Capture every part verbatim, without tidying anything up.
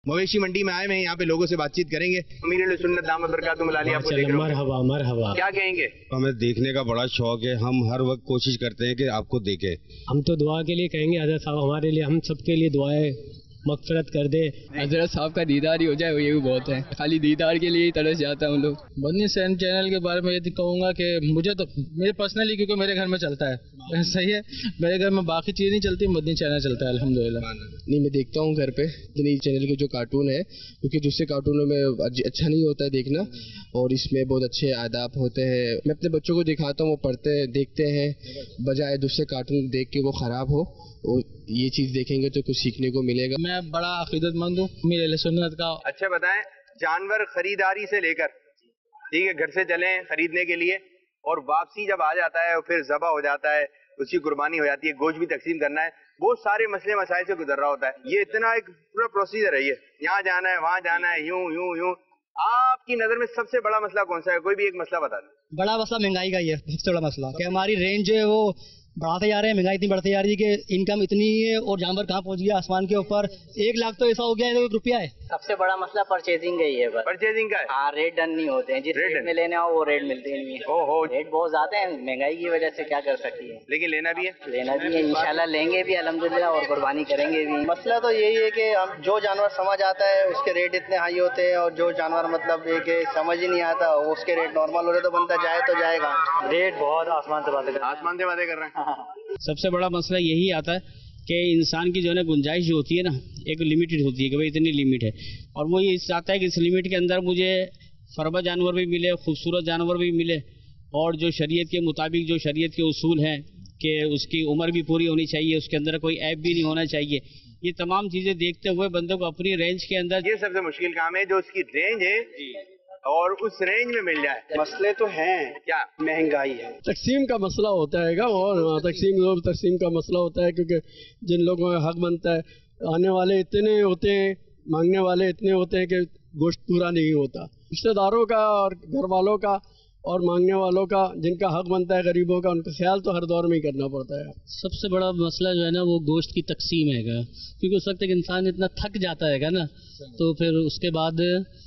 مویشی منڈی میں آئے ہیں, यहाँ पे लोगों से बातचीत करेंगे. अमीर सुन्नत दामद बरकातुहू अलैहि आपको देख रहे हो. मरहबा मरहबा. क्या कहेंगे? हमें देखने का बड़ा शौक है, हम हर वक्त कोशिश करते हैं कि आपको देखें. हम तो दुआ के लिए कहेंगे हज़रत साहब हमारे लिए, हम सबके लिए दुआएं मगफिरत कर दे. हजरत साहब का दीदार ही हो जाए ये भी बहुत है, खाली दीदार के लिए ही तरस जाता है हम लोग. मदनी चैनल के बारे में ये कहूँगा कि मुझे तो मेरे पर्सनली, क्योंकि मेरे घर में चलता है, सही है, मेरे घर में बाकी चीज़ नहीं चलती, मदनी चैनल चलता है अल्हम्दुलिल्लाह. नहीं, मैं देखता हूँ घर पे मदनी चैनल के जो कार्टून है, क्योंकि दूसरे कार्टूनों में अच्छा नहीं होता है देखना, और इसमें बहुत अच्छे आदाब होते हैं. मैं अपने बच्चों को दिखाता हूँ, वो पढ़ते हैं देखते हैं, बजाय दूसरे कार्टून देख के वो ख़राब हो, और ये चीज़ देखेंगे तो कुछ सीखने को मिलेगा. मैं बड़ा अक़ीदतमंद हूँ अमीर सुन्नत का. अच्छा बताएं, जानवर खरीदारी से लेकर, ठीक है, घर से चलें खरीदने के लिए, और वापसी जब आ जाता है और फिर ज़बह हो जाता है, उसकी कुर्बानी हो जाती है, गोश्त भी तकसीम करना है, वो सारे मसले मसाइल से गुजर रहा होता है. ये इतना एक पूरा प्रोसीजर है, ये यहाँ जाना है वहाँ जाना है, यूं यूं यूं. आपकी नज़र में सबसे बड़ा मसला कौन सा है? कोई भी एक मसला बता दें. बड़ा मसला महंगाई का ही है, सबसे बड़ा मसला कि हमारी रेंज जो है वो बढ़ाते जा रहे हैं, महंगाई इतनी बढ़ती जा रही है कि इनकम इतनी है और जानवर कहाँ पहुँच गया आसमान के ऊपर. एक लाख तो ऐसा हो गया है तो एक रुपया है. सबसे बड़ा मसला परचेजिंग का ही है. परचेजिंग का है. हाँ, रेट डन नहीं होते हैं, जिस रेट में लेने आओ वो रेट मिलते नहीं है. ओहो, रेट बहुत ज्यादा है, महंगाई की वजह से क्या कर सकती है, लेकिन लेना भी है. लेना भी है, इंशाल्लाह लेंगे भी अल्हम्दुलिल्लाह, और कुर्बानी करेंगे भी. मसला तो यही है कि हम जो जानवर समझ आता है उसके रेट इतने हाई होते हैं, और जो जानवर मतलब ये कि समझ ही नहीं आता उसके रेट नॉर्मल हो रहे, तो बनता जाए तो जाएगा. रेट बहुत आसमान से बातें कर आसमान से बातें कर रहे हैं. सबसे बड़ा मसला यही आता है कि इंसान की जो है ना गुंजाइश जो होती है ना, एक लिमिटेड होती है कि भाई इतनी लिमिट है, और वो ये चाहता है कि इस लिमिट के अंदर मुझे फरबा जानवर भी मिले, खूबसूरत जानवर भी मिले, और जो शरीयत के मुताबिक जो शरीयत के उसूल हैं कि उसकी उम्र भी पूरी होनी चाहिए, उसके अंदर कोई ऐब भी नहीं होना चाहिए. ये तमाम चीज़ें देखते हुए बंदे को अपनी रेंज के अंदर, ये सबसे मुश्किल काम है, जो उसकी रेंज है और उस रेंज में मिल जाए. मसले तो हैं, क्या महंगाई है, तकसीम का मसला होता है, और तकसीम तकसीम का मसला होता है, क्योंकि जिन लोगों का हक बनता है, आने वाले इतने होते हैं, मांगने वाले इतने होते हैं कि गोश्त पूरा नहीं होता. रिश्तेदारों का और घर वालों का और मांगने वालों का, जिनका हक बनता है गरीबों का, उनका ख्याल तो हर दौर में ही करना पड़ता है. सबसे बड़ा मसला जो है ना वो गोश्त की तकसीम है, क्योंकि उस वक्त एक इंसान इतना थक जाता है ना, तो फिर उसके बाद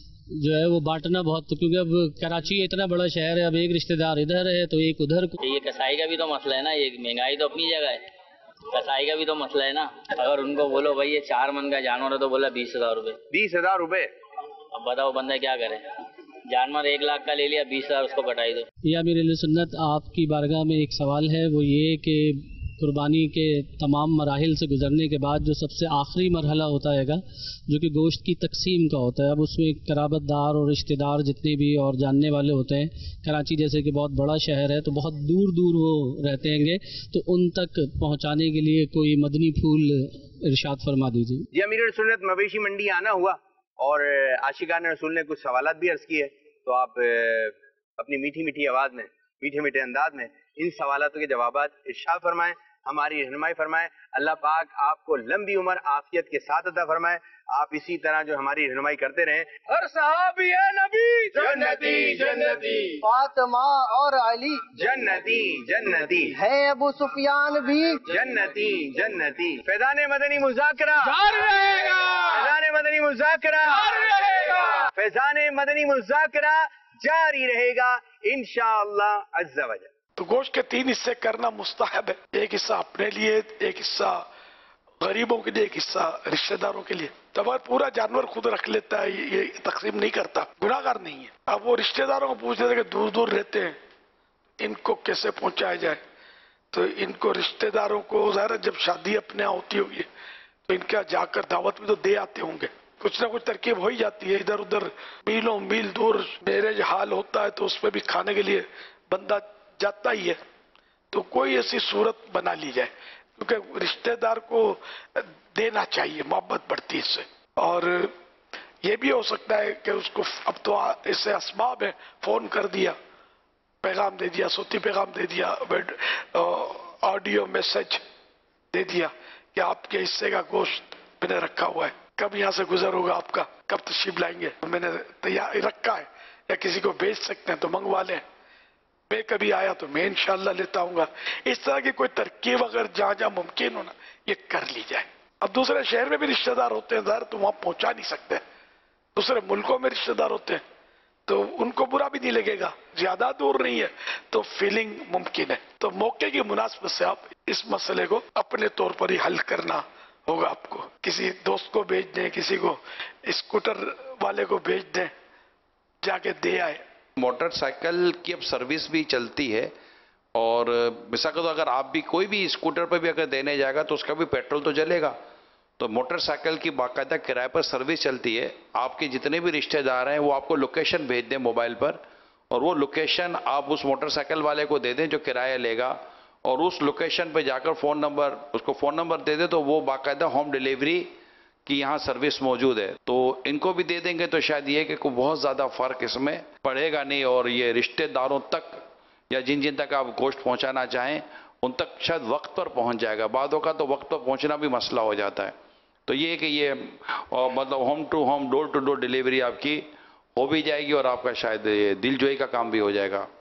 जो है वो बांटना बहुत, तो क्योंकि अब कराची इतना बड़ा शहर है, अब एक रिश्तेदार इधर है तो एक उधर. ये कसाई का भी तो मसला है ना, ये महंगाई तो अपनी जगह है, कसाई का भी तो मसला है ना. अगर उनको बोलो भाई ये चार मन का जानवर है तो बोला बीस हजार रूपए. बीस हजार रूपए अब बताओ बंदा क्या करे, जानवर एक लाख का ले लिया, बीस हजार उसको कटाई दो. या मेरे सुन्नत आपकी बारगाह में एक सवाल है, वो ये कि कुर्बानी के तमाम मराहिल से गुजरने के बाद जो सबसे आखिरी मरहला होता है जो कि गोश्त की तकसीम का होता है, अब उसमें कराबतदार और रिश्तेदार जितने भी और जानने वाले होते हैं, कराची जैसे कि बहुत बड़ा शहर है तो बहुत दूर दूर वो रहते हैं, तो उन तक पहुंचाने के लिए कोई मदनी फूल इरशाद फरमा दीजिए. जी अमीर सुन्नत, मवेशी मंडी आना हुआ और आशिकान रसूल ने कुछ सवालात भी अर्ज किए, तो आप अपनी मीठी मीठी आवाज़ में, मीठे मीठे अंदाज में इन सवालातों के जवाबात इरशाद फरमाएं, हमारी रहनुमाई फरमाएं. अल्लाह पाक आपको लंबी उम्र आफियत के साथ अता फरमाए. आप इसी तरह जो हमारी रहनुमाई करते रहें. हर सहाबी है नबी जन्नती जन्नती, फातिमा और अली जन्नती जन्नती, है अबू सुफियान भी जन्नती जन्नती. फैज़ान मदनी मुज़ाकरा जारी रहेगा, फैज़ान मदनी मुज़ाकरा जारी रहेगा, फैज़ान मदनी मुज़ाकरा जारी रहेगा इंशाअल्लाह अज़्ज़ा वजल. तो गोश्त के तीन हिस्से करना मुस्तहब है, एक हिस्सा अपने लिए, एक हिस्सा गरीबों के लिए, एक हिस्सा रिश्तेदारों के लिए. तो अगर पूरा जानवर खुद रख लेता है, ये तकसीम नहीं करता, गुनाहगार नहीं है. अब वो रिश्तेदारों को पूछ रहे थे कि दूर दूर रहते हैं, इनको कैसे पहुंचाया जाए, तो इनको रिश्तेदारों को ज़ाहिर जब शादी अपने यहाँ होती होगी तो इनका जाकर दावत भी तो दे आते होंगे, कुछ ना कुछ तरकीब हो ही जाती है. इधर उधर मीलों मील दूर मैरिज हाल होता है तो उसमें भी खाने के लिए बंदा जाता ही है. तो कोई ऐसी सूरत बना ली जाए, क्योंकि रिश्तेदार को देना चाहिए, मोहब्बत बढ़ती है इससे. और ये भी हो सकता है कि उसको अब तो इससे असबाब है, फोन कर दिया, पैगाम दे दिया, सूती पैगाम दे दिया, ऑडियो मैसेज दे दिया कि आपके हिस्से का गोश्त मैंने रखा हुआ है, कब यहाँ से गुजर होगा आपका, कब तशरीफ लाएंगे, मैंने तैयार रखा है, या किसी को भेज सकते हैं तो मंगवा लें, मैं कभी आया तो मैं इंशाल्लाह लेता हूँगा. इस तरह की कोई तरकीब अगर जहाँ जहाँ मुमकिन हो ना, ये कर ली जाए. अब दूसरे शहर में भी रिश्तेदार होते हैं सर, तो वहां पहुंचा नहीं सकते, दूसरे मुल्कों में रिश्तेदार होते हैं, तो उनको बुरा भी नहीं लगेगा, ज्यादा दूर नहीं है तो फीलिंग मुमकिन है। तो मौके की मुनासिबत से आप इस मसले को अपने तौर पर ही हल करना होगा आपको। किसी दोस्त को भेज दें, किसी को स्कूटर वाले को भेज दें, जाके दे आए। मोटरसाइकिल की अब सर्विस भी चलती है, और मिसाल तो अगर आप भी कोई भी स्कूटर पर भी अगर देने जाएगा तो उसका भी पेट्रोल तो जलेगा। तो मोटरसाइकिल की बाकायदा किराए पर सर्विस चलती है। आपके जितने भी रिश्तेदार हैं वो आपको लोकेशन भेज दें मोबाइल पर, और वो लोकेशन आप उस मोटरसाइकिल वाले को दे दें जो किराया लेगा, और उस लोकेशन पे जाकर फ़ोन नंबर उसको फ़ोन नंबर दे दें तो वो बाकायदा होम डिलीवरी की यहाँ सर्विस मौजूद है। तो इनको भी दे देंगे तो शायद ये कि कोई बहुत ज़्यादा फ़र्क इसमें पड़ेगा नहीं, और ये रिश्तेदारों तक या जिन जिन तक आप गोश्त पहुँचाना चाहें उन तक शायद वक्त पर पहुँच जाएगा। बादों का तो वक्त पर पहुँचना भी मसला हो जाता है। तो ये कि ये और मतलब home to home door to door delivery आपकी हो भी जाएगी, और आपका शायद ये दिलजोई का काम भी हो जाएगा।